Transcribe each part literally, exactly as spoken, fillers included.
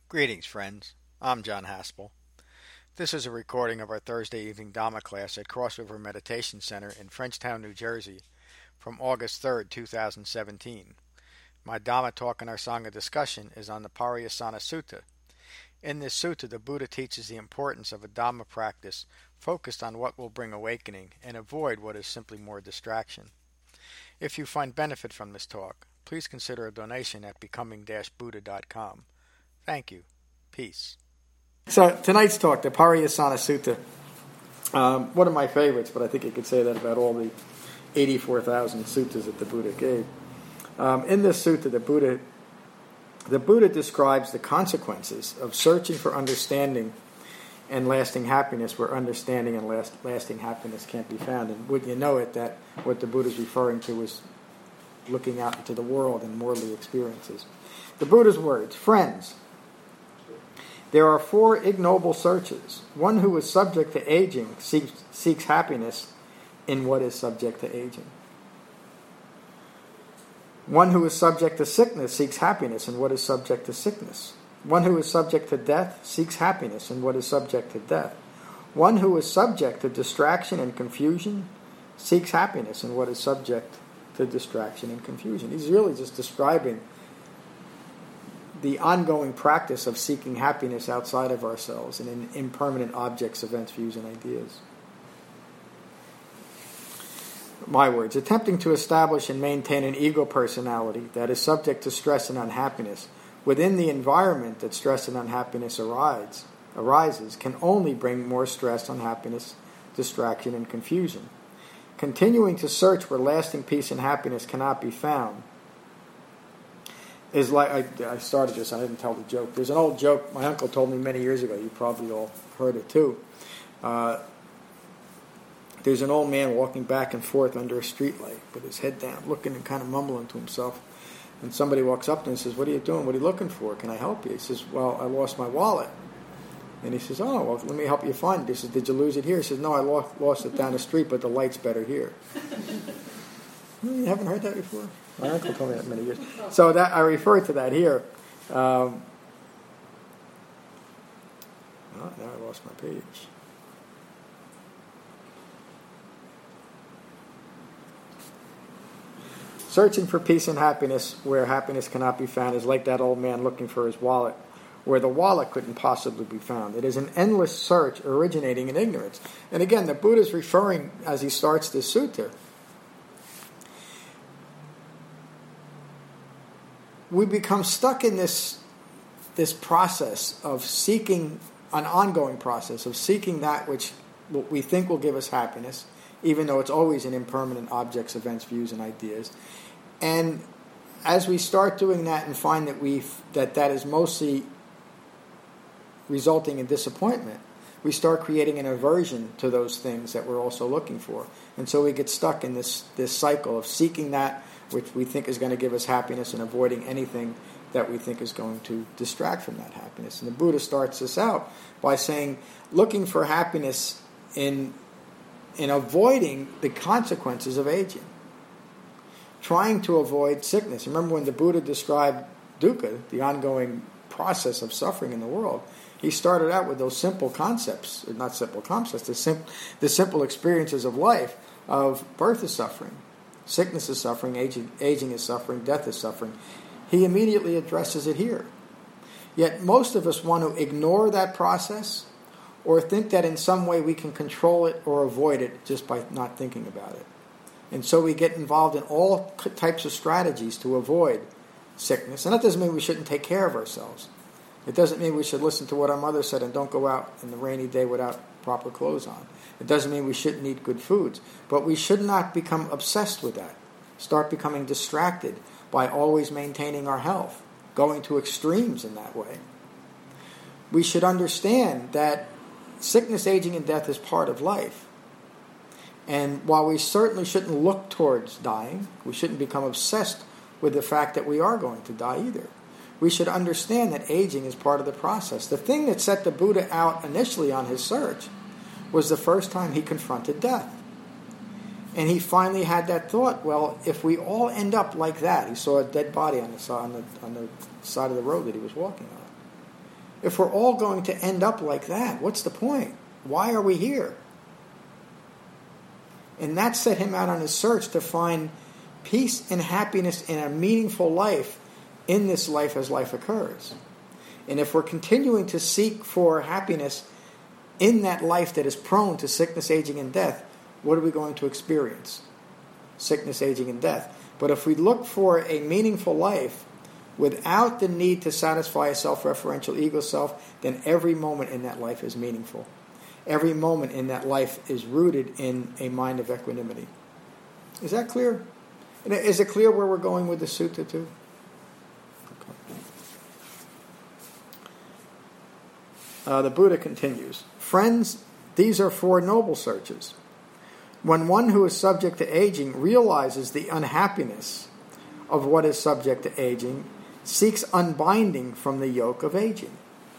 Greetings, friends. I'm John Haspel. This is a recording of our Thursday evening Dhamma class at Cross River Meditation Center in Frenchtown, New Jersey, from August third, two thousand seventeen. My Dhamma talk and our Sangha discussion is on the Pariyasana Sutta. In this sutta, the Buddha teaches the importance of a Dhamma practice focused on what will bring awakening and avoid what is simply more distraction. If you find benefit from this talk, please consider a donation at becoming buddha dot com. Thank you. Peace. So tonight's talk, the Pariyasana Sutta, um, one of my favorites, but I think you could say that about all the eighty-four thousand suttas that the Buddha gave. Um, in this sutta, the Buddha, the Buddha describes the consequences of searching for understanding and lasting happiness where understanding and last, lasting happiness can't be found. And wouldn't you know it, that what the Buddha is referring to is looking out into the world and worldly experiences. The Buddha's words, friends, there are four ignoble searches. One who is subject to aging seeks, seeks happiness in what is subject to aging. One who is subject to sickness seeks happiness in what is subject to sickness. One who is subject to death seeks happiness in what is subject to death. One who is subject to distraction and confusion seeks happiness in what is subject to distraction and confusion. He's really just describing the ongoing practice of seeking happiness outside of ourselves and in impermanent objects, events, views, and ideas. My words, attempting to establish and maintain an ego personality that is subject to stress and unhappiness within the environment that stress and unhappiness arise, arises can only bring more stress, unhappiness, distraction, and confusion. Continuing to search where lasting peace and happiness cannot be found is like, I, I started this, I didn't tell the joke. There's an old joke my uncle told me many years ago. You probably all heard it too. Uh, there's an old man walking back and forth under a streetlight with his head down, looking and kind of mumbling to himself. And somebody walks up to him and says, "What are you doing? What are you looking for? Can I help you?" He says, "Well, I lost my wallet." And he says, "Oh, well, let me help you find it." He says, "Did you lose it here?" He says, "No, I lost, lost it down the street, but the light's better here." You haven't heard that before? My uncle told me that many years. So that I refer to that here. Um, oh, now I lost my page. Searching for peace and happiness where happiness cannot be found is like that old man looking for his wallet where the wallet couldn't possibly be found. It is an endless search originating in ignorance. And again, the Buddha is referring, as he starts this sutta, we become stuck in this this process of seeking, an ongoing process of seeking that which we think will give us happiness, even though it's always in impermanent objects, events, views, and ideas. And as we start doing that and find that we that that is mostly resulting in disappointment, we start creating an aversion to those things that we're also looking for. And so we get stuck in this this cycle of seeking that which we think is going to give us happiness and avoiding anything that we think is going to distract from that happiness. And the Buddha starts this out by saying, looking for happiness in in avoiding the consequences of aging. Trying to avoid sickness. Remember when the Buddha described dukkha, the ongoing process of suffering in the world, he started out with those simple concepts, or not simple concepts, the, sim- the simple experiences of life, of birth is suffering, sickness is suffering, aging, aging is suffering, death is suffering. He immediately addresses it here. Yet most of us want to ignore that process or think that in some way we can control it or avoid it just by not thinking about it. And so we get involved in all types of strategies to avoid sickness. And that doesn't mean we shouldn't take care of ourselves. It doesn't mean we should listen to what our mother said and don't go out in the rainy day without proper clothes on. It doesn't mean we shouldn't eat good foods. But we should not become obsessed with that. Start becoming distracted by always maintaining our health, going to extremes in that way. We should understand that sickness, aging, and death is part of life. And while we certainly shouldn't look towards dying, we shouldn't become obsessed with the fact that we are going to die either. We should understand that aging is part of the process. The thing that set the Buddha out initially on his search was the first time he confronted death. And he finally had that thought, well, if we all end up like that, he saw a dead body on the, on the, on the side of the road that he was walking on. If we're all going to end up like that, what's the point? Why are we here? And that set him out on his search to find peace and happiness in a meaningful life in this life as life occurs. And if we're continuing to seek for happiness in that life that is prone to sickness, aging, and death, what are we going to experience? Sickness, aging, and death. But if we look for a meaningful life without the need to satisfy a self-referential ego self, then every moment in that life is meaningful. Every moment in that life is rooted in a mind of equanimity. Is that clear? Is it clear where we're going with the sutta too? Okay. Uh, the Buddha continues, friends, these are four noble searches. When one who is subject to aging realizes the unhappiness of what is subject to aging, seeks unbinding from the yoke of aging.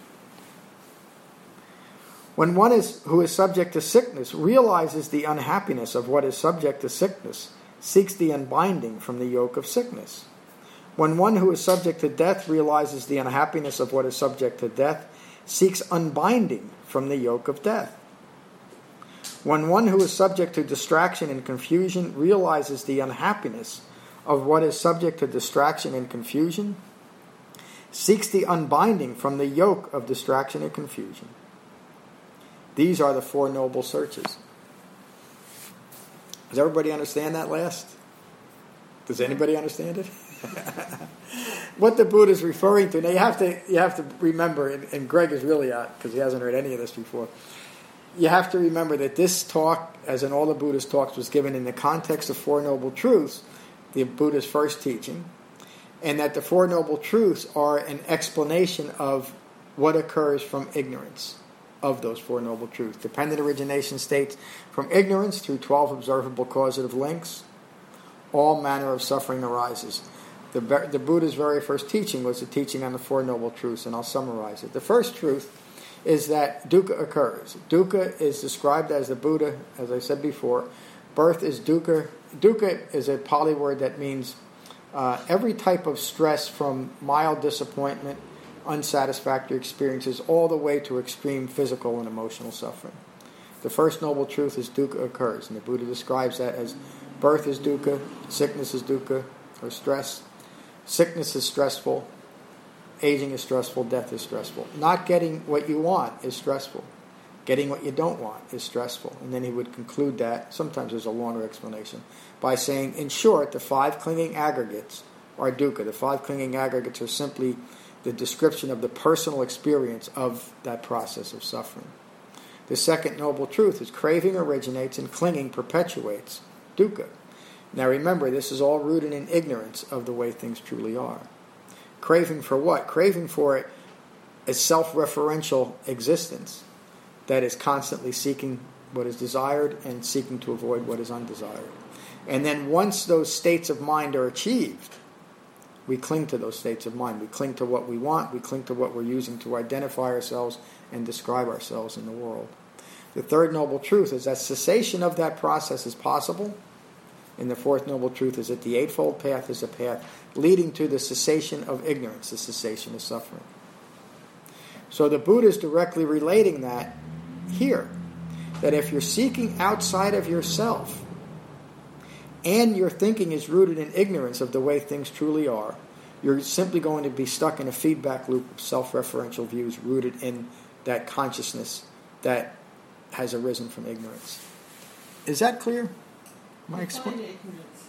When one is, who is subject to sickness realizes the unhappiness of what is subject to sickness, seeks the unbinding from the yoke of sickness. When one who is subject to death realizes the unhappiness of what is subject to death, seeks unbinding from the yoke of death. When one who is subject to distraction and confusion realizes the unhappiness of what is subject to distraction and confusion, seeks the unbinding from the yoke of distraction and confusion. These are the Four Noble Searches. Does everybody understand that last? Does anybody understand it? What the Buddha is referring to, now you have to you have to remember, and, and Greg is really out because he hasn't heard any of this before. You have to remember that this talk, as in all the Buddha's talks, was given in the context of Four Noble Truths, the Buddha's first teaching, and that the Four Noble Truths are an explanation of what occurs from ignorance of those Four Noble Truths. Dependent origination states, from ignorance through twelve observable causative links, all manner of suffering arises. The, the Buddha's very first teaching was a teaching on the Four Noble Truths, and I'll summarize it. The first truth is that dukkha occurs. Dukkha is described as the Buddha, as I said before. Birth is dukkha. Dukkha is a Pali word that means uh, every type of stress, from mild disappointment, unsatisfactory experiences, all the way to extreme physical and emotional suffering. The first noble truth is dukkha occurs, and the Buddha describes that as birth is dukkha, sickness is dukkha, or stress. Sickness is stressful, aging is stressful, death is stressful. Not getting what you want is stressful. Getting what you don't want is stressful. And then he would conclude that, sometimes there's a longer explanation, by saying, in short, the five clinging aggregates are dukkha. The five clinging aggregates are simply the description of the personal experience of that process of suffering. The second noble truth is craving originates and clinging perpetuates dukkha. Now remember, this is all rooted in ignorance of the way things truly are. Craving for what? Craving for a self-referential existence that is constantly seeking what is desired and seeking to avoid what is undesired. And then once those states of mind are achieved, we cling to those states of mind. We cling to what we want. We cling to what we're using to identify ourselves and describe ourselves in the world. The third noble truth is that cessation of that process is possible. And the fourth noble truth is that the Eightfold Path is a path leading to the cessation of ignorance, the cessation of suffering. So the Buddha is directly relating that here. That if you're seeking outside of yourself, and your thinking is rooted in ignorance of the way things truly are, you're simply going to be stuck in a feedback loop of self-referential views rooted in that consciousness that has arisen from ignorance. Is that clear? Am I explaining? Ignorance.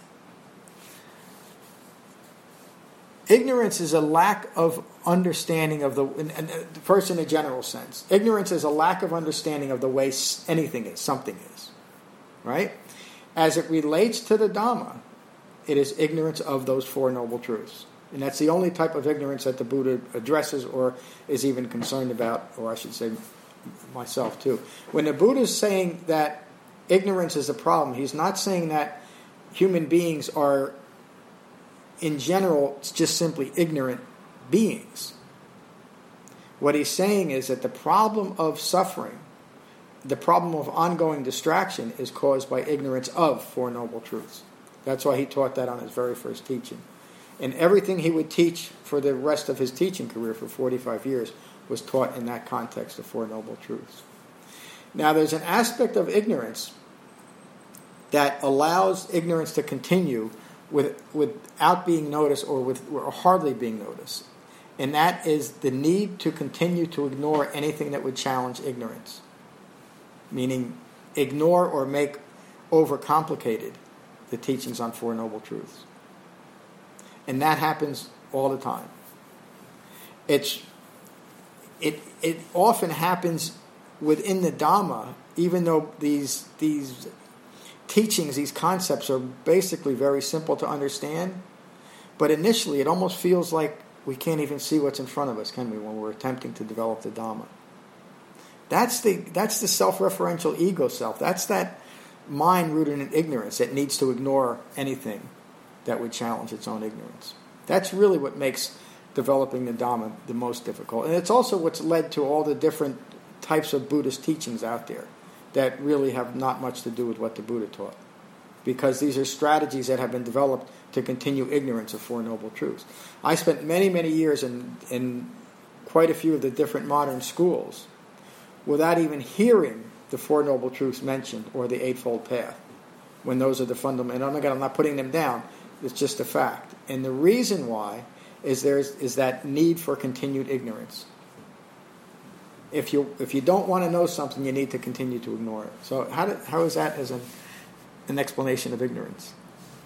Ignorance is a lack of understanding of the, and, and, first in a general sense, ignorance is a lack of understanding of the way anything is, something is, right? As it relates to the Dhamma, it is ignorance of those Four Noble Truths. And that's the only type of ignorance that the Buddha addresses or is even concerned about, or I should say myself too. When the Buddha is saying that ignorance is a problem, he's not saying that human beings are, in general, just simply ignorant beings. What he's saying is that the problem of suffering, the problem of ongoing distraction, is caused by ignorance of Four Noble Truths. That's why he taught that on his very first teaching. And everything he would teach for the rest of his teaching career for forty-five years was taught in that context of Four Noble Truths. Now, there's an aspect of ignorance that allows ignorance to continue with, without being noticed or, with, or hardly being noticed. And that is the need to continue to ignore anything that would challenge ignorance. Meaning, ignore or make overcomplicated the teachings on Four Noble Truths. And that happens all the time. It's it it often happens within the Dhamma, even though these these teachings, these concepts are basically very simple to understand. But initially, it almost feels like we can't even see what's in front of us, can we, when we're attempting to develop the Dhamma? That's the that's the self-referential ego self. That's that mind rooted in ignorance that needs to ignore anything that would challenge its own ignorance. That's really what makes developing the Dhamma the most difficult. And it's also what's led to all the different types of Buddhist teachings out there that really have not much to do with what the Buddha taught. Because these are strategies that have been developed to continue ignorance of Four Noble Truths. I spent many, many years in, in quite a few of the different modern schools without even hearing the Four Noble Truths mentioned or the Eightfold Path, when those are the fundamental. And again, I'm not putting them down. It's just a fact. And the reason why is there's is that need for continued ignorance. If you if you don't want to know something, you need to continue to ignore it. So how do, how is that as an an explanation of ignorance?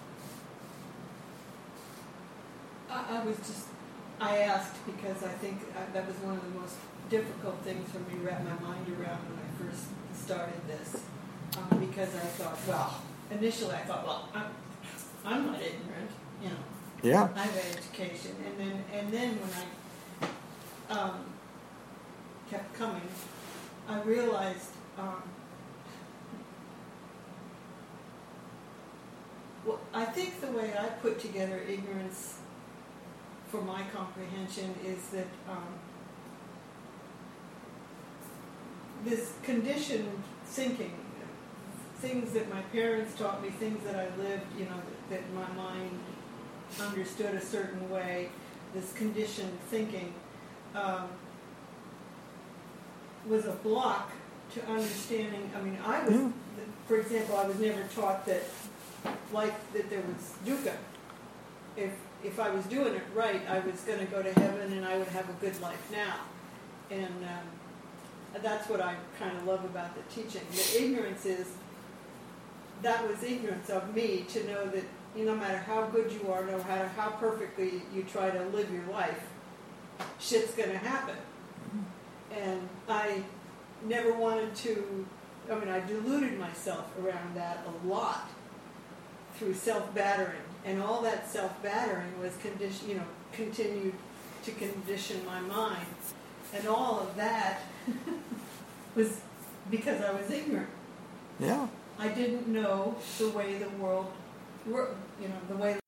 I, I was just I asked because I think I, that was one of the most difficult things for me to wrap my mind around when I first started this. Um, because I thought, well, initially I thought, well, I'm I'm not ignorant, you know. Yeah. I have an education, and then and then when I um, kept coming, I realized. Um, well, I think the way I put together ignorance for my comprehension is that um, this conditioned thinking, things that my parents taught me, things that I lived, you know, that, that my mind understood a certain way, this conditioned thinking um, was a block to understanding. I mean, I was, yeah. for example, I was never taught that, like, that there was dukkha. If if I was doing it right, I was going to go to heaven and I would have a good life now. And um, that's what I kind of love about the teaching. The ignorance is, that was ignorance of me to know that, you know, no matter how good you are, no matter how perfectly you try to live your life, shit's going to happen. And I never wanted to, I mean, I deluded myself around that a lot through self-battering. And all that self-battering was condition, you know, continued to condition my mind. And all of that was because I was ignorant. Yeah. I didn't know the way the world worked, you know, the way...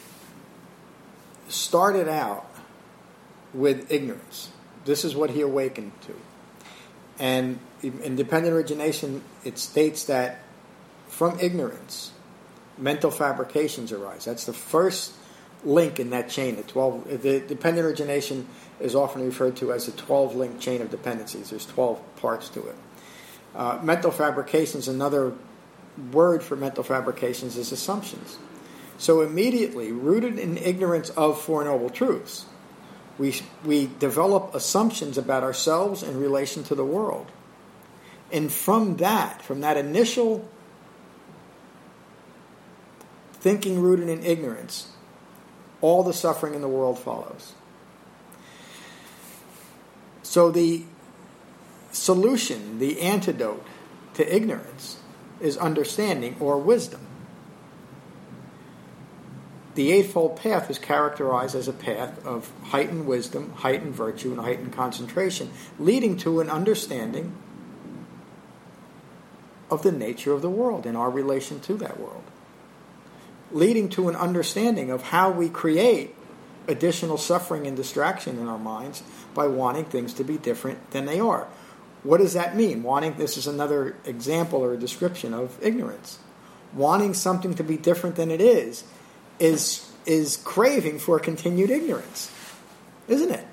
Started out with ignorance. This is what he awakened to. And in dependent origination, it states that from ignorance, mental fabrications arise. That's the first link in that chain. The twelve. The dependent origination is often referred to as a twelve-link chain of dependencies. There's twelve parts to it. Uh, mental fabrications, another word for mental fabrications is assumptions. So immediately, rooted in ignorance of Four Noble Truths, we we develop assumptions about ourselves in relation to the world. And from that, from that initial thinking rooted in ignorance, all the suffering in the world follows. So the solution, the antidote to ignorance is understanding or wisdom. The Eightfold Path is characterized as a path of heightened wisdom, heightened virtue, and heightened concentration, leading to an understanding of the nature of the world and our relation to that world, leading to an understanding of how we create additional suffering and distraction in our minds by wanting things to be different than they are. What does that mean? Wanting, this is another example or a description of ignorance. Wanting something to be different than it is is is craving for continued ignorance, isn't it?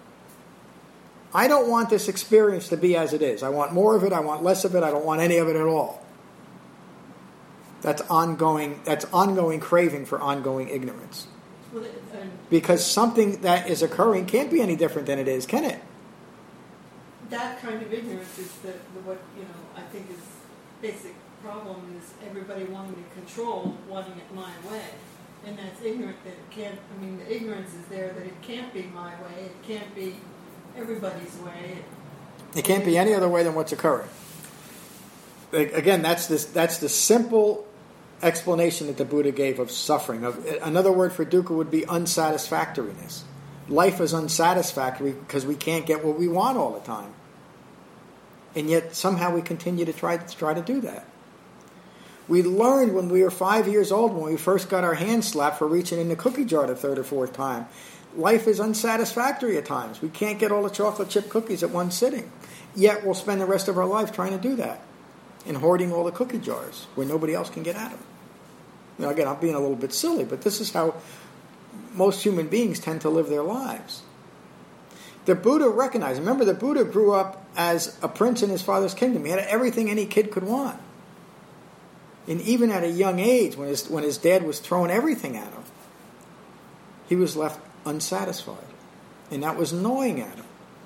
I don't want this experience to be as it is. I want more of it, I want less of it, I don't want any of it at all. That's ongoing, that's ongoing craving for ongoing ignorance. Well, it- and Because something that is occurring can't be any different than it is, can it? that kind of ignorance is the, the what you know I think is basic problem is everybody wanting to control, wanting it my way, and that's ignorant that it can't. I mean, the ignorance is there that it can't be my way. It can't be everybody's way. It, It can't be any other way than what's occurring. Again, that's this, that's the simple explanation that the Buddha gave of suffering. Of another word for dukkha would be unsatisfactoriness. Life is unsatisfactory because we can't get what we want all the time. And yet somehow we continue to try to try to do that. We learned when we were five years old, when we first got our hands slapped for reaching in the cookie jar the third or fourth time. Life is unsatisfactory at times. We can't get all the chocolate chip cookies at one sitting. Yet we'll spend the rest of our life trying to do that and hoarding all the cookie jars where nobody else can get at them. You know, again, I'm being a little bit silly, but this is how most human beings tend to live their lives. The Buddha recognized, remember the Buddha grew up as a prince in his father's kingdom. He had everything any kid could want. And even at a young age, when his, when his dad was throwing everything at him, he was left unsatisfied. And that was gnawing at him.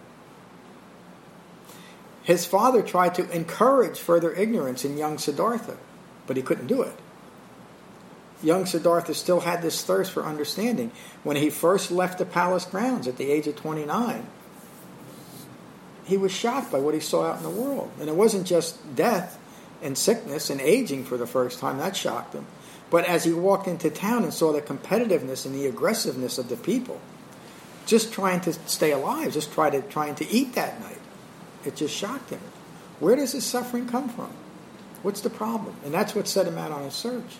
His father tried to encourage further ignorance in young Siddhartha, but he couldn't do it. Young Siddhartha still had this thirst for understanding. When he first left the palace grounds at the age of twenty-nine, he was shocked by what he saw out in the world. And it wasn't just death and sickness and aging for the first time. That shocked him. But as he walked into town and saw the competitiveness and the aggressiveness of the people, just trying to stay alive, just try to, trying to eat that night, it just shocked him. Where does his suffering come from? What's the problem? And that's what set him out on his search.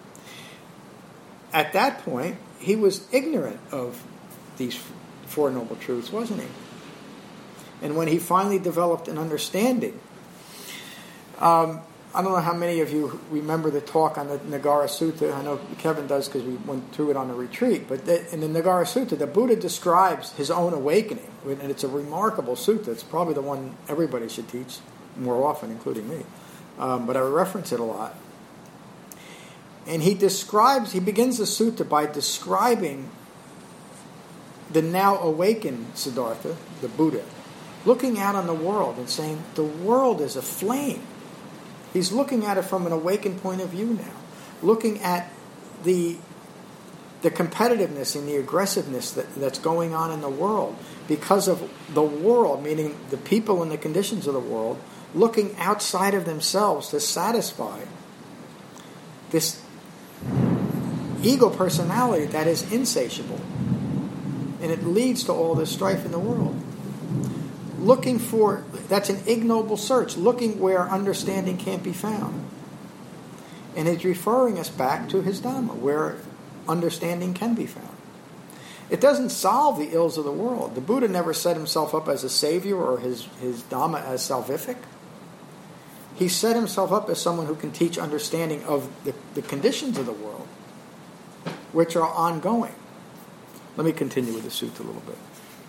At that point, he was ignorant of these Four Noble Truths, wasn't he? And when he finally developed an understanding, um, I don't know how many of you remember the talk on the Nagara Sutta. I know Kevin does because we went through it on the retreat. But the, in the Nagara Sutta, the Buddha describes his own awakening. And it's a remarkable sutta. It's probably the one everybody should teach more often, including me. Um, but I reference it a lot. And he describes, he begins the sutta by describing the now awakened Siddhartha, the Buddha, looking out on the world and saying, the world is aflame. He's looking at it from an awakened point of view now, looking at the the competitiveness and the aggressiveness that, that's going on in the world because of the world, meaning the people and the conditions of the world, looking outside of themselves to satisfy this ego personality that is insatiable. And it leads to all this strife in the world. Looking for, that's an ignoble search, looking where understanding can't be found. And it's referring us back to his Dhamma, where understanding can be found. It doesn't solve the ills of the world. The Buddha never set himself up as a savior or his, his Dhamma as salvific. He set himself up as someone who can teach understanding of the, the conditions of the world, which are ongoing. Let me continue with the sutta a little bit.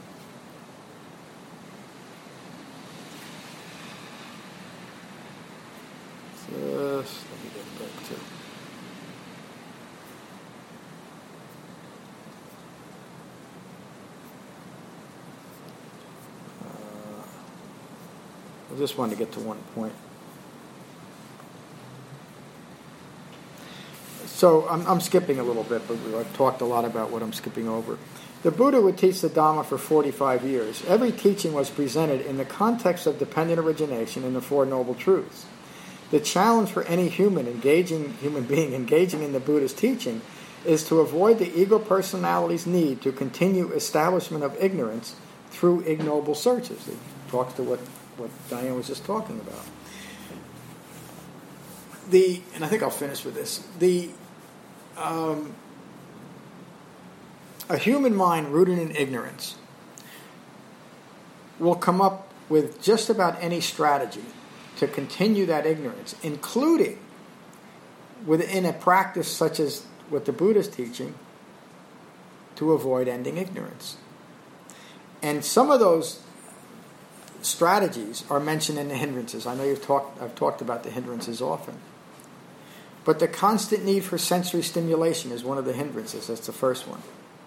Just let me get back to uh, I just wanted to get to one point. So I'm, I'm skipping a little bit, but I've talked a lot about what I'm skipping over. The Buddha would teach the Dhamma for forty-five years. Every teaching was presented in the context of dependent origination in the Four Noble Truths. The challenge for any human engaging human being engaging in the Buddha's teaching is to avoid the ego personality's need to continue establishment of ignorance through ignoble searches. It talks to what, what Diane was just talking about. The and I think I'll finish with this. The um, a human mind rooted in ignorance will come up with just about any strategy to continue that ignorance, including within a practice such as what the Buddha is teaching, to avoid ending ignorance. And some of those strategies are mentioned in the hindrances. I know you've talked, I've talked about the hindrances often. But the constant need for sensory stimulation is one of the hindrances. That's the first one.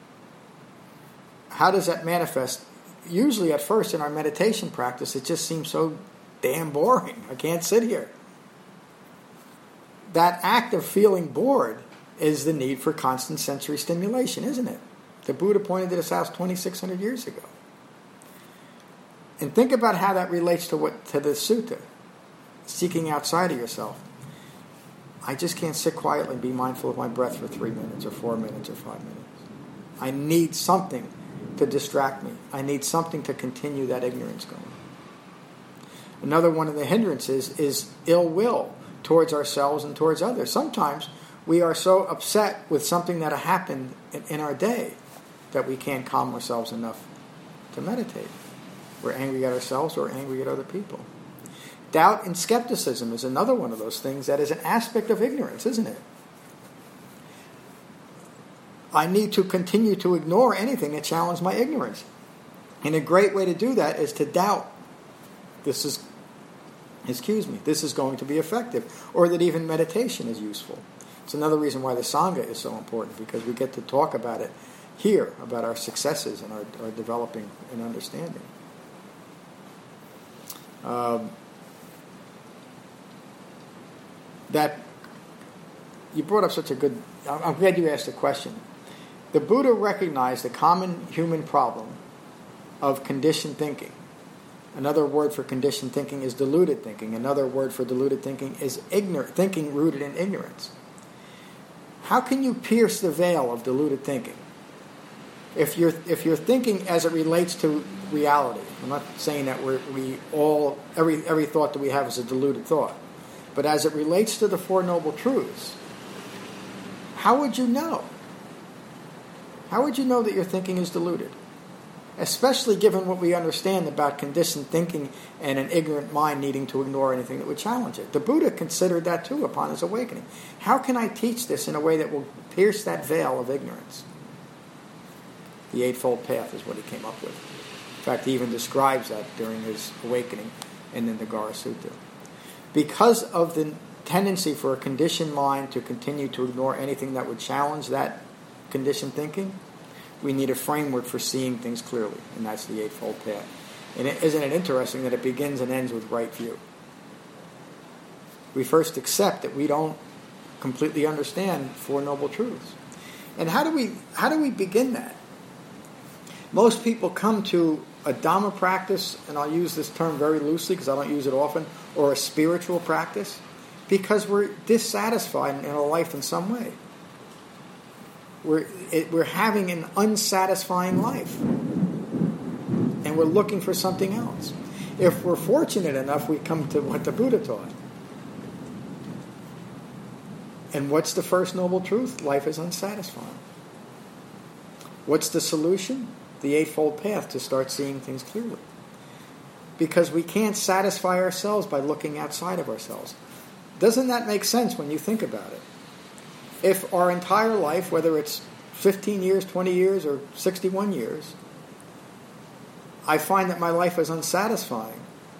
How does that manifest? Usually at first in our meditation practice, it just seems so damn boring. I can't sit here. That act of feeling bored is the need for constant sensory stimulation, isn't it? The Buddha pointed this out twenty-six hundred years ago. And think about how that relates to what to the sutta, seeking outside of yourself. I just can't sit quietly and be mindful of my breath for three minutes or four minutes or five minutes. I need something to distract me. I need something to continue that ignorance going. Another one of the hindrances is ill will towards ourselves and towards others. Sometimes we are so upset with something that happened in, in our day that we can't calm ourselves enough to meditate. We're angry at ourselves or angry at other people. Doubt and skepticism is another one of those things that is an aspect of ignorance, isn't it? I need to continue to ignore anything that challenges my ignorance. And a great way to do that is to doubt this is, excuse me, this is going to be effective, or that even meditation is useful. It's another reason why the Sangha is so important, because we get to talk about it here, about our successes and our, our developing and understanding. Um, that you brought up such a good, I'm glad you asked the question. The Buddha recognized the common human problem of conditioned thinking. Another word for conditioned thinking is deluded thinking. Another word for deluded thinking is ignorant thinking rooted in ignorance. How can you pierce the veil of deluded thinking? If you're if you're thinking as it relates to reality, I'm not saying that we're, we all every every thought that we have is a deluded thought, but as it relates to the Four Noble Truths, how would you know? How would you know that your thinking is deluded? Especially given what we understand about conditioned thinking and an ignorant mind needing to ignore anything that would challenge it. The Buddha considered that too upon his awakening. How can I teach this in a way that will pierce that veil of ignorance? The Eightfold Path is what he came up with. In fact, he even describes that during his awakening in the Nagara Sutta. Because of the tendency for a conditioned mind to continue to ignore anything that would challenge that conditioned thinking, we need a framework for seeing things clearly, and that's the Eightfold Path. And it, isn't it interesting that it begins and ends with right view? We first accept that we don't completely understand Four Noble Truths. And how do we how do we begin that? Most people come to a Dhamma practice, and I'll use this term very loosely because I don't use it often, or a spiritual practice, because we're dissatisfied in our life in some way. We're, it, we're having an unsatisfying life. And we're looking for something else. If we're fortunate enough, we come to what the Buddha taught. And what's the first noble truth? Life is unsatisfying. What's the solution? The Eightfold Path, to start seeing things clearly. Because we can't satisfy ourselves by looking outside of ourselves. Doesn't that make sense when you think about it? If our entire life, whether it's fifteen years, twenty years, or sixty-one years, I find that my life is unsatisfying,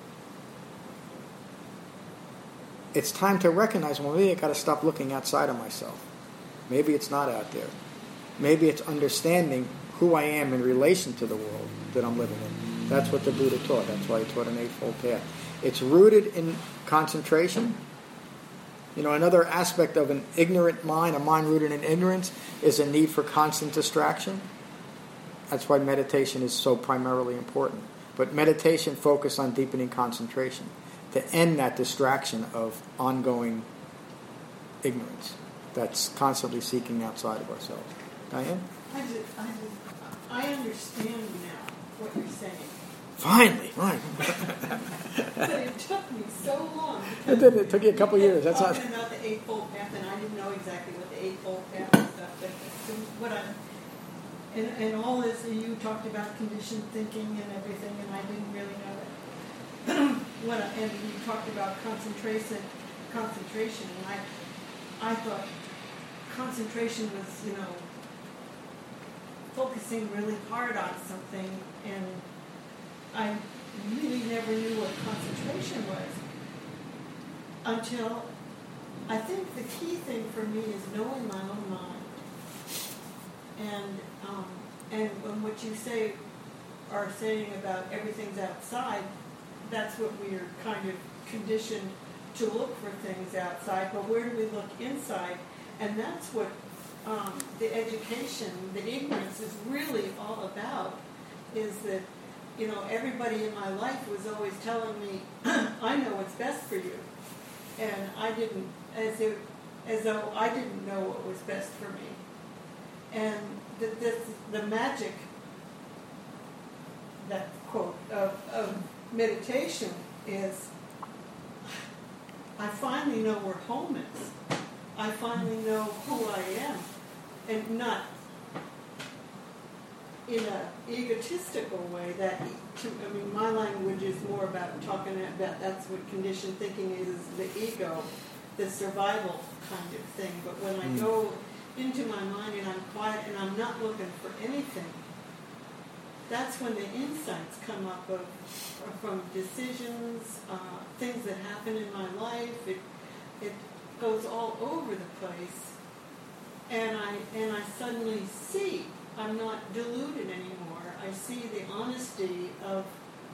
it's time to recognize, well, maybe I've got to stop looking outside of myself. Maybe it's not out there. Maybe it's understanding who I am in relation to the world that I'm living in. That's what the Buddha taught. That's why he taught an Eightfold Path. It's rooted in concentration. You know, another aspect of an ignorant mind, a mind rooted in ignorance, is a need for constant distraction. That's why meditation is so primarily important. But meditation focuses on deepening concentration to end that distraction of ongoing ignorance that's constantly seeking outside of ourselves. Diane? I, just, I, just, I understand now what you're saying. Finally, fine. But it took me so long. It did. It took you a couple of years. That's not. Talking about the Eightfold Path, and I didn't know exactly what the Eightfold Path and stuff. But what I and, and all this, you talked about conditioned thinking and everything, and I didn't really know that. what I, and you talked about concentration, concentration, and I, I thought concentration was, you know, focusing really hard on something, and I really never knew what concentration was until I think the key thing for me is knowing my own mind. And um, and when what you say are saying about everything's outside, that's what we are kind of conditioned to look for things outside. But where do we look inside? And that's what um, the education, the ignorance is really all about, is that, you know, everybody in my life was always telling me, I know what's best for you. And I didn't, as if, as though I didn't know what was best for me. And the, the, the magic, that quote, of, of meditation is, I finally know where home is. I finally know who I am. And not in an egotistical way. That, to, I mean, my language is more about talking about, that's what conditioned thinking is, is the ego, the survival kind of thing. But when I go into my mind and I'm quiet and I'm not looking for anything, that's when the insights come up of, from decisions, uh, things that happen in my life. It it goes all over the place, and I and I suddenly see I'm not deluded anymore. I see the honesty of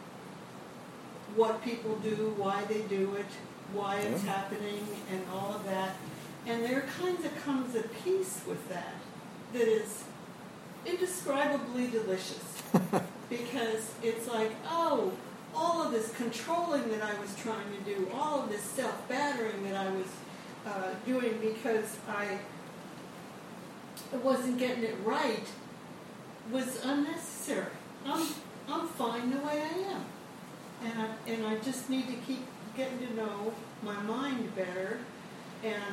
what people do, why they do it, why it's yeah. happening, and all of that. And there kinds of comes a peace with that that is indescribably delicious. Because it's like, oh, all of this controlling that I was trying to do, all of this self-battering that I was uh, doing because I wasn't getting it right was unnecessary. I'm I'm fine the way I am. And I, and I just need to keep getting to know my mind better and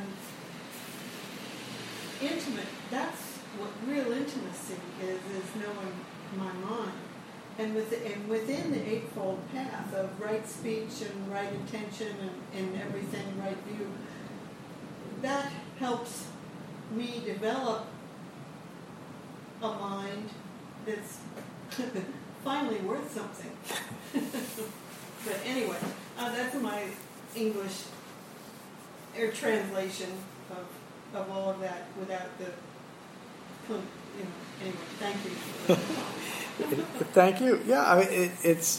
intimate. That's what real intimacy is, is knowing my mind. And, with, and within the Eightfold Path of right speech and right intention and, and everything, right view, that helps me develop a mind that's finally worth something. But anyway, uh, that's my English or translation of, of all of that without the, you know, anyway, thank you. Thank you. Yeah, I mean, it, it's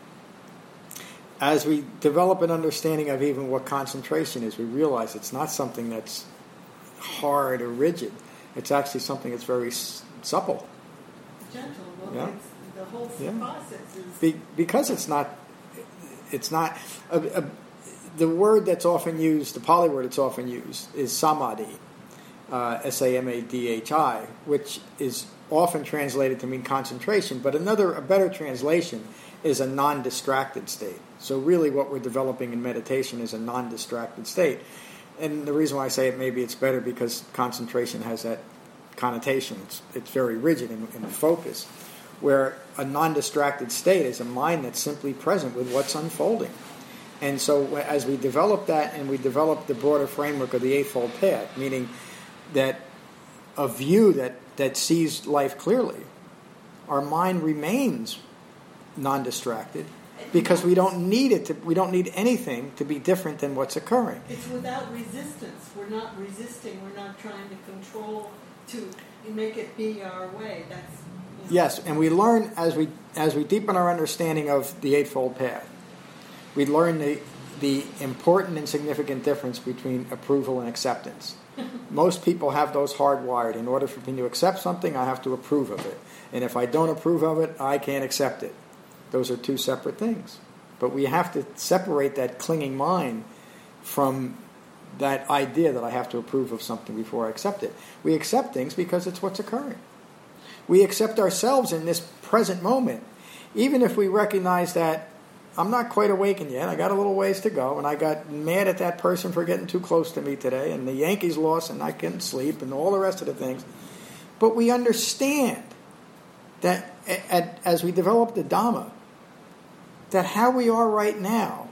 as we develop an understanding of even what concentration is, we realize it's not something that's hard or rigid. It's actually something that's very s- supple. Gentle. Well, yeah. it's, the whole yeah. process is Be, because it's not. It's not a, a, the word that's often used. The Pali word that's often used is samadhi, uh, S A M A D H I, which is often translated to mean concentration, but another, a better translation is a non-distracted state. So really what we're developing in meditation is a non-distracted state. And the reason why I say it, maybe it's better because concentration has that connotation. It's, it's very rigid in, in focus, where a non-distracted state is a mind that's simply present with what's unfolding. And so as we develop that and we develop the broader framework of the Eightfold Path, meaning that a view that that sees life clearly, our mind remains non-distracted because we don't need it to, we don't need anything to be different than what's occurring. It's without resistance. We're not resisting. We're not trying to control to make it be our way. That's you know. Yes, and we learn as we as we deepen our understanding of the Eightfold Path. We learn the the important and significant difference between approval and acceptance. Most people have those hardwired. In order for me to accept something, I have to approve of it. And if I don't approve of it, I can't accept it. Those are two separate things. But we have to separate that clinging mind from that idea that I have to approve of something before I accept it. We accept things because it's what's occurring. We accept ourselves in this present moment, even if we recognize that I'm not quite awakened yet. I got a little ways to go, and I got mad at that person for getting too close to me today, and the Yankees lost, and I couldn't sleep, and all the rest of the things. But we understand that at, as we develop the Dhamma, that how we are right now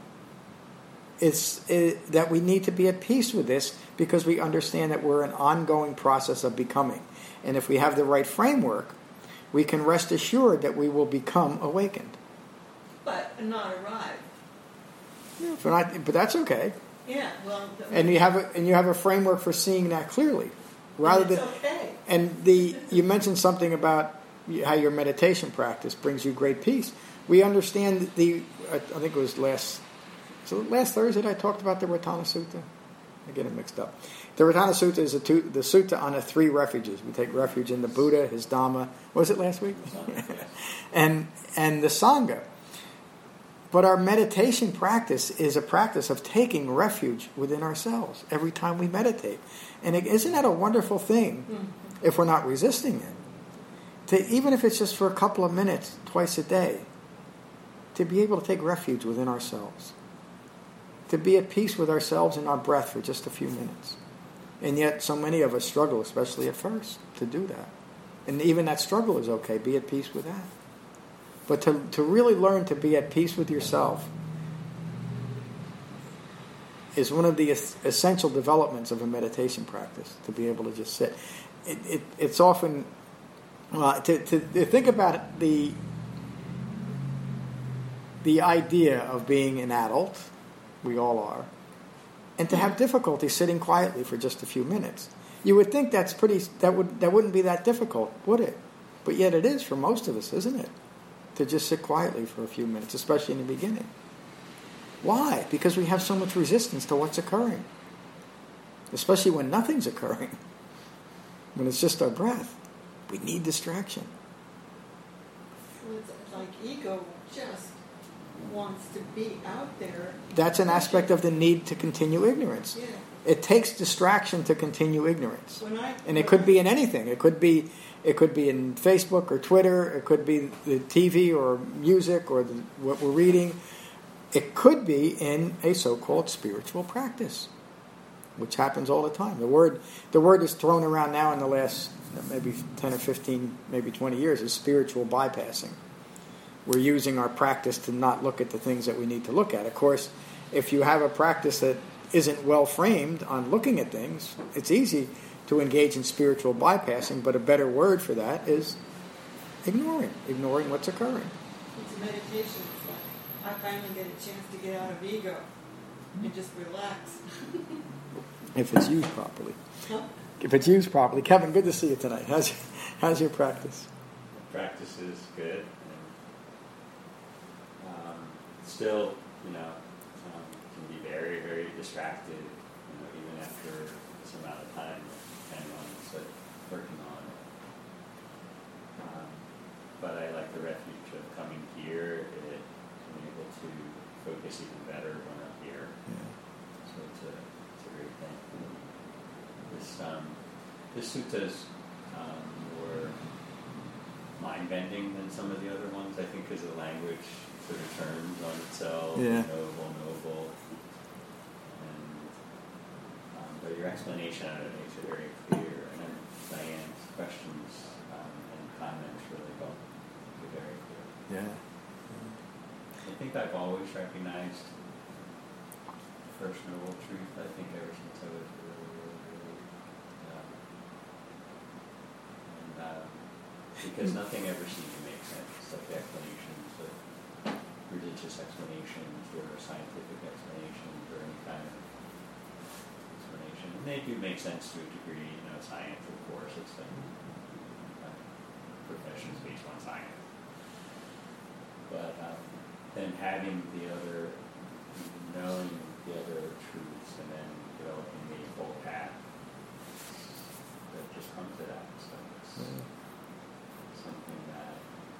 is, is that we need to be at peace with this because we understand that we're an ongoing process of becoming. And if we have the right framework, we can rest assured that we will become awakened. But not arrive. Yeah, but, I, but that's okay. Yeah, well, and you have a and you have a framework for seeing that clearly, rather and it's than. Okay. And the you mentioned something about how your meditation practice brings you great peace. We understand the. I think it was last. So last Thursday I talked about the Ratana Sutta. I get it mixed up. The Ratana Sutta is a two, the sutta on the three refuges. We take refuge in the Buddha, his Dhamma. Was it last week? and and the Sangha. But our meditation practice is a practice of taking refuge within ourselves every time we meditate. And it, isn't that a wonderful thing mm-hmm. if we're not resisting it? To, even if it's just for a couple of minutes, twice a day, to be able to take refuge within ourselves. To be at peace with ourselves and our breath for just a few minutes. And yet so many of us struggle, especially at first, to do that. And even that struggle is okay. Be at peace with that. But to, to really learn to be at peace with yourself is one of the es- essential developments of a meditation practice, to be able to just sit. It, it, it's often, uh, to, to, to think about the, the idea of being an adult, we all are, and to have difficulty sitting quietly for just a few minutes. You would think that's pretty, that, would, that wouldn't be that difficult, would it? But yet it is for most of us, isn't it? To just sit quietly for a few minutes, especially in the beginning. Why? Because we have so much resistance to what's occurring. Especially when nothing's occurring. When it's just our breath. We need distraction. Well, it's like ego just wants to be out there. That's an aspect of the need to continue ignorance. Yeah. It takes distraction to continue ignorance. When I, and it could I, be in anything. It could be it could be in Facebook or Twitter. It could be the T V or music or the, what we're reading. It could be in a so-called spiritual practice, which happens all the time. The word the word is thrown around now in the last maybe ten or fifteen, maybe twenty years is spiritual bypassing. We're using our practice to not look at the things that we need to look at. Of course, if you have a practice that isn't well framed on looking at things, it's easy to engage in spiritual bypassing, but a better word for that is ignoring, ignoring what's occurring. It's a meditation. It's like I finally get a chance to get out of ego and just relax. If it's used properly. Huh? If it's used properly. Kevin, good to see you tonight. How's, how's your practice? Practice is good. Um, still, you know, um, can be very, very distracted, you know, even after this amount of time, depending on what I'm working on. Um, but I like the refuge of coming here. It, I'm able to focus even better when I'm here. Yeah. So it's a, it's a great thing. This, um, this sutta is um, more mind-bending than some of the other ones, I think, because the language sort of turns on itself, yeah. noble, noble. And, um, but your explanation of it makes it very clear. And then Diane's questions um, and comments really help make it very clear. Yeah. I think I've always recognized the first noble truth, I think, ever since I was really, really, really young. And uh, because nothing ever seemed to make sense, like the explanations of religious explanations or scientific explanations or any kind of explanation. And they do make sense to a degree, you know, science, of course, it's like uh, professions based on science. But um, then having the other, knowing the other truths and then developing the full path that just comes to that. So it's mm. something that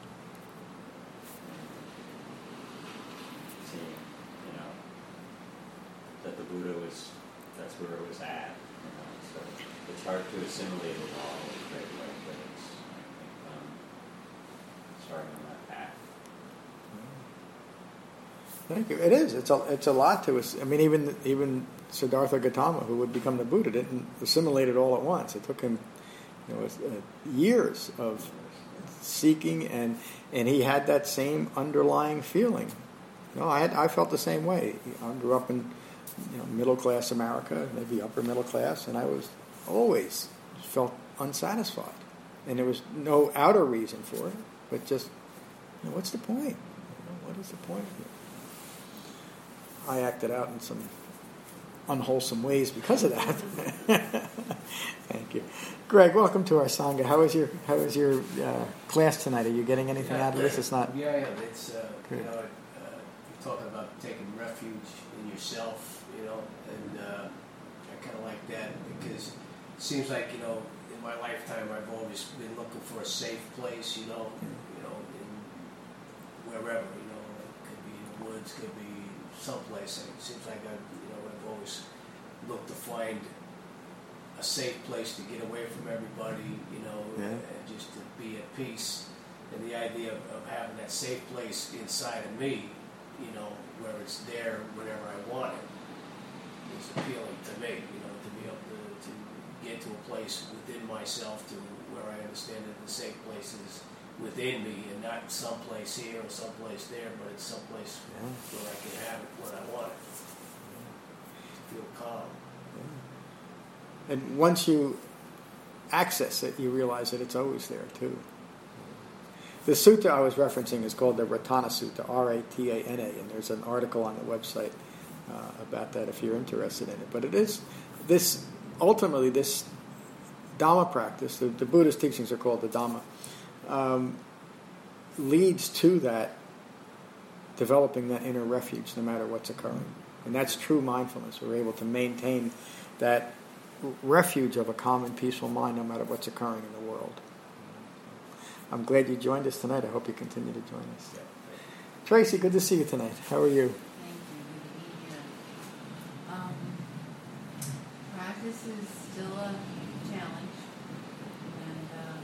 um, seeing, you know, that the Buddha was, that's where it was at. You know, so it's hard to assimilate it all right away, but it's, I think, um, starting on that path. Thank you. It is. It's a it's a lot to us. I mean, even even Siddhartha Gautama, who would become the Buddha, didn't assimilate it all at once. It took him, you know, uh, years of seeking, and and he had that same underlying feeling. You know, I had I felt the same way. I grew up in, you know, middle class America, maybe upper middle class, and I was always felt unsatisfied. and there was no outer reason for it, but just, you know, what's the point? You know, what is the point here? I acted out in some unwholesome ways because of that. Thank you. Greg, welcome to our Sangha. How was your How was your uh, class tonight? Are you getting anything yeah, out of this? It's not. Yeah, yeah. It's uh, you Good. know, uh, you're talking about taking refuge in yourself, you know, and uh, I kind of like that because it seems like, you know, in my lifetime I've always been looking for a safe place, you know, you know, in wherever, you know, it could be in the woods, could be someplace. It seems like I, you know, I've always looked to find a safe place to get away from everybody, you know, Yeah. and just to be at peace. And the idea of, of having that safe place inside of me, you know, where it's there whenever I want it, is appealing to me, you know, to be able to, to get to a place within myself to where I understand that the safe place is within me and not someplace here or someplace there, but it's someplace Yeah. where I can have it when I want it. To feel calm. And once you access it, you realize that it's always there too. The sutta I was referencing is called the Ratana Sutta, R A T A N A, and there's an article on the website uh, about that if you're interested in it. But it is this ultimately this Dhamma practice. The, the Buddhist teachings are called the Dhamma. Um, leads to that developing that inner refuge, no matter what's occurring, and that's true mindfulness. We're able to maintain that refuge of a calm and peaceful mind no matter what's occurring in the world. I'm glad you joined us tonight. I hope you continue to join us. Yeah. Tracy, good to see you tonight. How are you? Thank you. Good to be here. Um, practice is still a challenge. And um,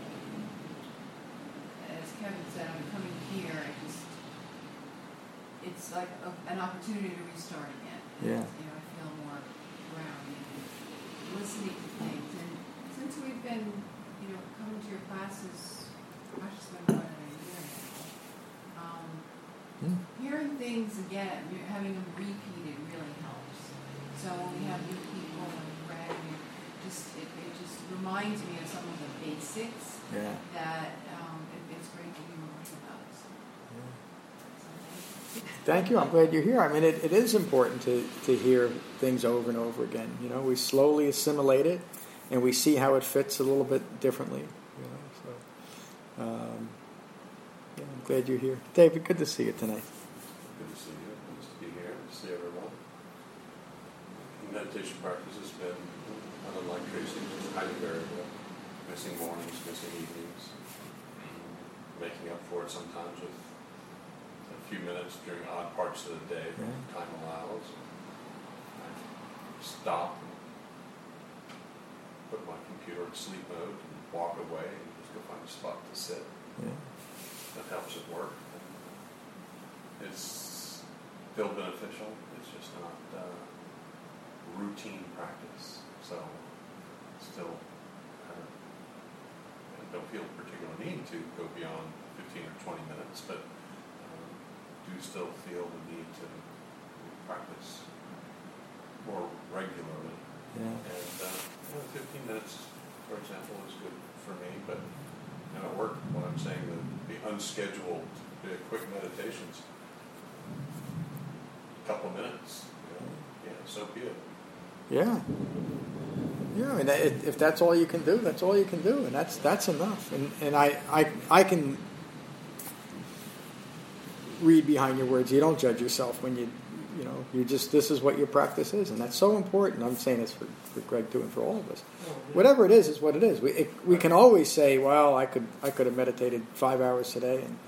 as Kevin said, I'm coming here. I just, it's like a, an opportunity to restart again. Yeah. You know, I feel more grounded and listening to things. And since we've been, you know, coming to your classes, gosh, it's been more than a year now. Um, Hmm. Hearing things again, you're having them repeated really helps. So when we have new people and Greg, and just it, it just reminds me of some of the basics Yeah. that um, it, it's great to be reminded of. So, so thank you. Thank you. I'm glad you're here. I mean, it, it is important to, to hear things over and over again. You know, we slowly assimilate it, and we see how it fits a little bit differently. You know, so um, yeah, I'm glad you're here, David. Good to see you tonight. Good to see you. Good to be here. Good to see everyone. Meditation practice has been, unlike Tracy, highly variable. Missing mornings, missing evenings, making up for it sometimes with a few minutes during odd parts of the day when Yeah. time allows. I stop and put my computer in sleep mode and walk away and just go find a spot to sit. Yeah. That helps it work. It's still beneficial. It's just not uh, routine practice. So still uh, I don't feel a particular need to go beyond fifteen or twenty minutes, but um, do still feel the need to practice more regularly. Yeah. And uh, you know, fifteen minutes, for example, is good for me, but and at work, when I'm saying the, the unscheduled, the quick meditations, a couple of minutes, you know, yeah, so be it. Yeah. Yeah, I mean, if if that's all you can do, that's all you can do, and that's that's enough. And and I, I, I can read behind your words. You don't judge yourself when you, you know, you just, this is what your practice is, and that's so important. I'm saying this for, for Greg too and for all of us. Whatever it is, is what it is. We it, we can always say, well, I could I could have meditated five hours today. And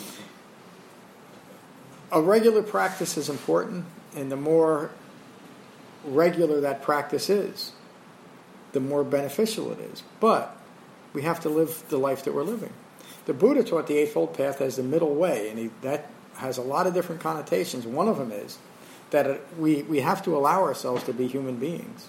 a regular practice is important, and the more regular that practice is, the more beneficial it is. But we have to live the life that we're living. The Buddha taught the Eightfold Path as the middle way, and he, that has a lot of different connotations. One of them is that it, we, we have to allow ourselves to be human beings.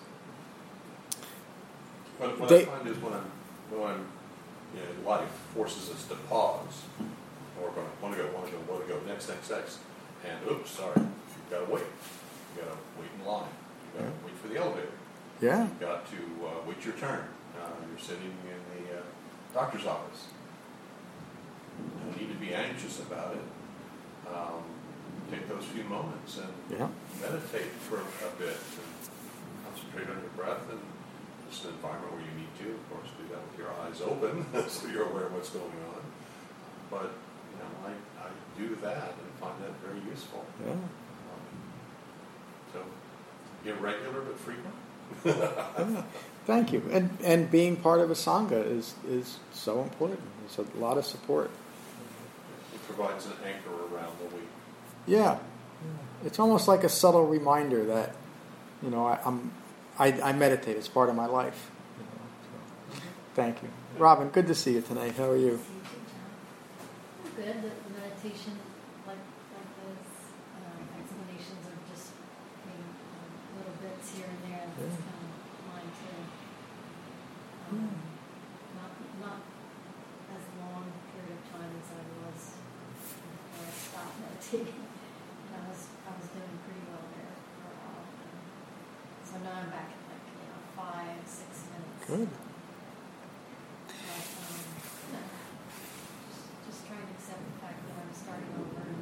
What, what They- I find is when I'm, when I'm, you know, life forces us to pause, and we're going to want to go, want to go, want to go, next, next, next, and oops, sorry, you've got to wait. You've got to wait in line. You've got to Yeah. wait for the elevator. Yeah, You've got to uh, wait your turn. Uh, you're sitting in the uh, doctor's office. You don't need to be anxious about it. Um, take those few moments and Yeah. meditate for a bit and concentrate on your breath, and just an environment where you need to, of course, do that with your eyes open so you're aware of what's going on. But, you know, I, I do that and find that very useful. Yeah. Um, so, irregular but frequent. Yeah. Thank you. And and being part of a sangha is is so important. There's a lot of support. It provides an anchor around the week. Yeah. It's almost like a subtle reminder that, you know, I, I'm I, I meditate. It's part of my life. You know, so. Thank you. Robin, good to see you tonight. How are you? Good. The, the meditation, like like those uh, explanations of just maybe um, little bits here and there. That's Yeah. kind of mine too. Um, not not as long a period of time as I was before I stopped meditating. And I was I was doing pretty well there for a while. And so now I'm back at like you know five six minutes. Good. But, um, yeah, just, just trying to accept the fact that I'm starting over and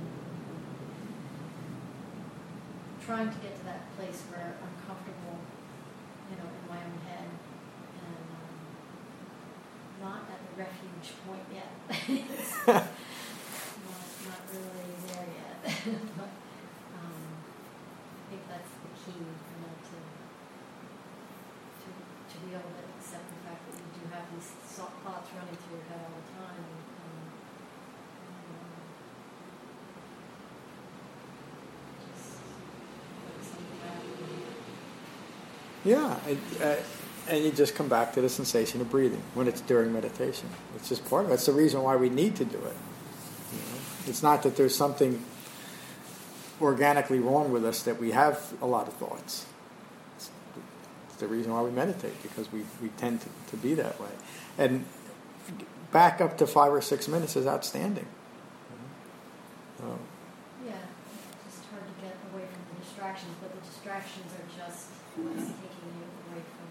trying to get to that place where I'm comfortable, you know, in my own head, and um, not at the refuge point yet. It's not, not really there yet, but um, I think that's the key, you know, to to to be able to accept the fact that you do have these thought- thoughts running through your head all the time. And, um, um, just focus on the breath. Yeah, and, uh, and you just come back to the sensation of breathing when it's during meditation. It's just part of it. That's the reason why we need to do it. You know? It's not that there's something organically wrong with us that we have a lot of thoughts. It's, it's the reason why we meditate, because we, we tend to, to be that way. And back up to five or six minutes is outstanding. Um, Yeah, it's just hard to get away from the distractions, but the distractions are just what's taking you away from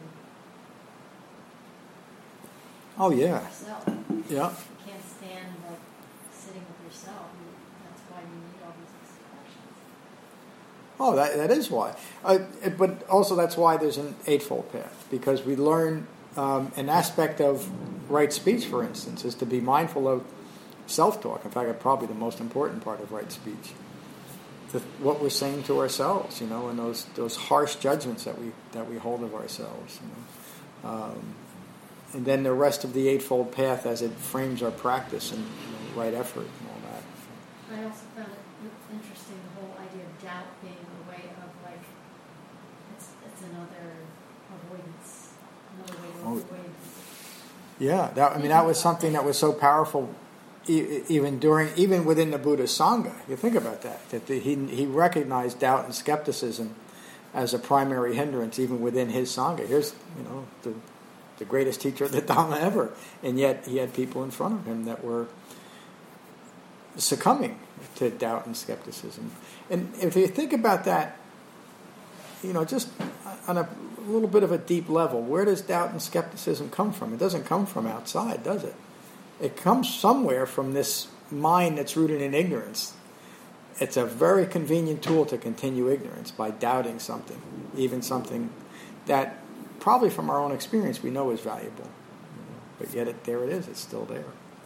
oh, yeah. yourself. Yeah. You can't stand like sitting with yourself. You, that's why you need all these distractions. Oh, that, that is why. Uh, it- but also that's why there's an Eightfold Path, because we learn um, an aspect of right speech, for instance, is to be mindful of self-talk. In fact, probably the most important part of right speech. The, what we're saying to ourselves, you know, and those those harsh judgments that we that we hold of ourselves, you know. Um, and then the rest of the Eightfold Path as it frames our practice and you know, right effort and all that. I also found it interesting, the whole idea of doubt being a way of like, it's it's another avoidance, another way to Oh. avoid. Yeah, that, I mean, that was something that was so powerful, e- even during, even within the Buddha Sangha. You think about that, that the, he he recognized doubt and skepticism as a primary hindrance, even within his Sangha. Here's, you know, the the greatest teacher of the Dhamma ever, and yet he had people in front of him that were succumbing to doubt and skepticism. And if you think about that, you know, just on a little bit of a deep level, where does doubt and skepticism come from? It doesn't come from outside, does it? It comes somewhere from this mind that's rooted in ignorance. It's a very convenient tool to continue ignorance by doubting something, even something that probably from our own experience we know is valuable. But yet it, there it is, it's still there.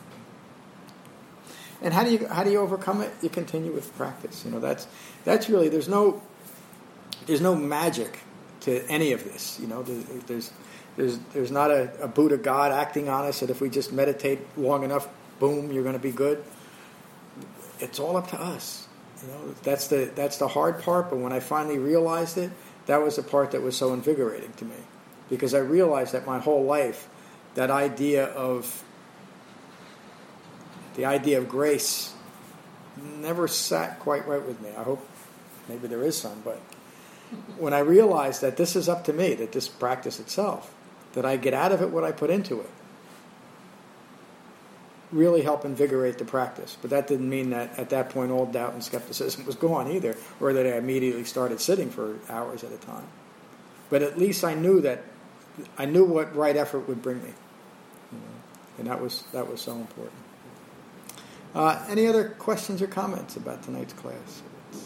And how do you how do you overcome it? You continue with practice. You know, that's that's really there's no there's no magic to any of this. You know, there's there's there's not a, a Buddha God acting on us that if we just meditate long enough, boom, you're going to be good. It's all up to us. You know, that's the that's the hard part. But when I finally realized it, that was the part that was so invigorating to me, because I realized that my whole life, that idea of the idea of grace never sat quite right with me. I hope maybe there is some, but when I realized that this is up to me, that this practice itself, that I get out of it what I put into it, really helped invigorate the practice. But that didn't mean that at that point all doubt and skepticism was gone either, or that I immediately started sitting for hours at a time. But at least I knew that I knew what right effort would bring me. You know? And that was that was so important. Uh, any other questions or comments about tonight's class?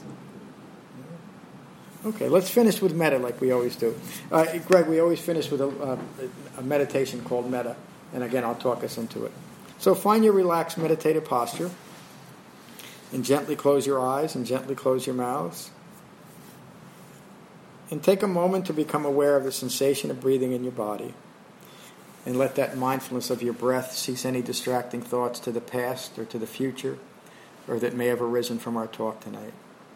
Okay, let's finish with metta like we always do. Uh, Greg, we always finish with a, uh, a meditation called metta. And again, I'll talk us into it. So find your relaxed meditative posture. And gently close your eyes and gently close your mouths. And take a moment to become aware of the sensation of breathing in your body. And let that mindfulness of your breath cease any distracting thoughts to the past or to the future, or that may have arisen from our talk tonight.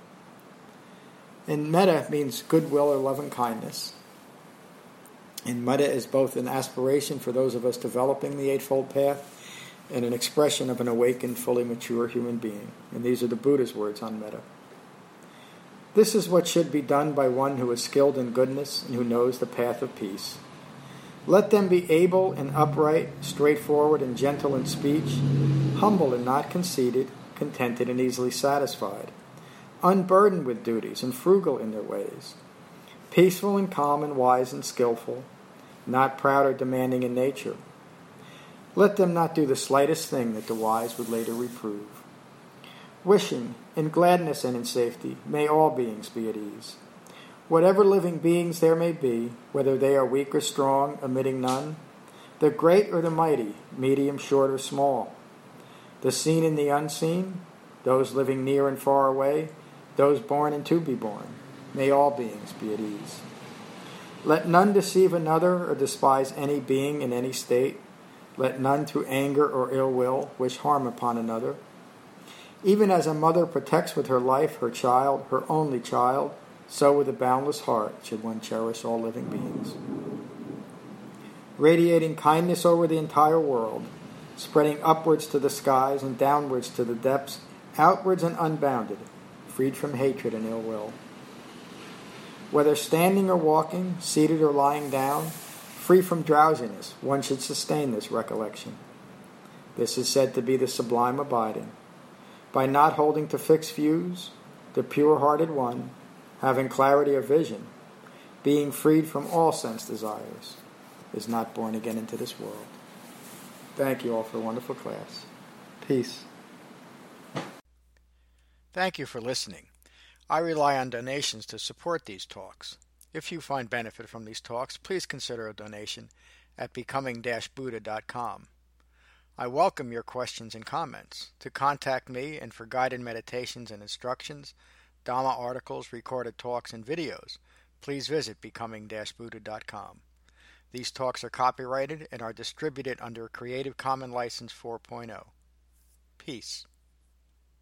And metta means goodwill or loving kindness. And metta is both an aspiration for those of us developing the Eightfold Path and an expression of an awakened, fully mature human being. And these are the Buddha's words on metta. This is what should be done by one who is skilled in goodness and who knows the path of peace. Let them be able and upright, straightforward and gentle in speech, humble and not conceited, contented and easily satisfied, unburdened with duties and frugal in their ways, peaceful and calm and wise and skillful, not proud or demanding in nature. Let them not do the slightest thing that the wise would later reprove. Wishing, in gladness and in safety, may all beings be at ease. Whatever living beings there may be, whether they are weak or strong, omitting none, the great or the mighty, medium, short, or small, the seen and the unseen, those living near and far away, those born and to be born, may all beings be at ease. Let none deceive another or despise any being in any state. Let none through anger or ill will wish harm upon another. Even as a mother protects with her life her child, her only child, so with a boundless heart should one cherish all living beings. Radiating kindness over the entire world, spreading upwards to the skies and downwards to the depths, outwards and unbounded, freed from hatred and ill will. Whether standing or walking, seated or lying down, free from drowsiness, one should sustain this recollection. This is said to be the sublime abiding. By not holding to fixed views, the pure-hearted one, having clarity of vision, being freed from all sense desires, is not born again into this world. Thank you all for a wonderful class. Peace. Thank you for listening. I rely on donations to support these talks. If you find benefit from these talks, please consider a donation at becoming dash buddha dot com. I welcome your questions and comments. To contact me and for guided meditations and instructions, Dhamma articles, recorded talks, and videos, please visit becoming dash buddha dot com. These talks are copyrighted and are distributed under a Creative Commons License four point oh. Peace.